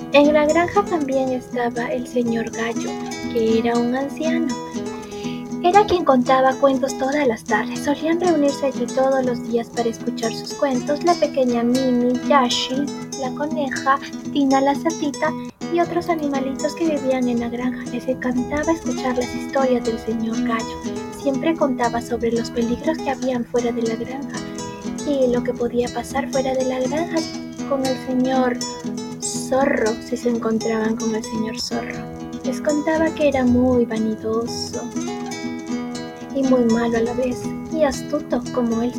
En la granja también estaba el señor Gallo, que era un anciano. Era quien contaba cuentos todas las tardes. Solían reunirse allí todos los días para escuchar sus cuentos la pequeña Mimi, Yashi, la coneja, Tina la cerdita y otros animalitos que vivían en la granja. Les encantaba escuchar las historias del señor Gallo. Siempre contaba sobre los peligros que habían fuera de la granja y lo que podía pasar fuera de la granja con el señor Zorro si se encontraban con el señor Zorro. Les contaba que era muy vanidoso y muy malo a la vez, y astuto como él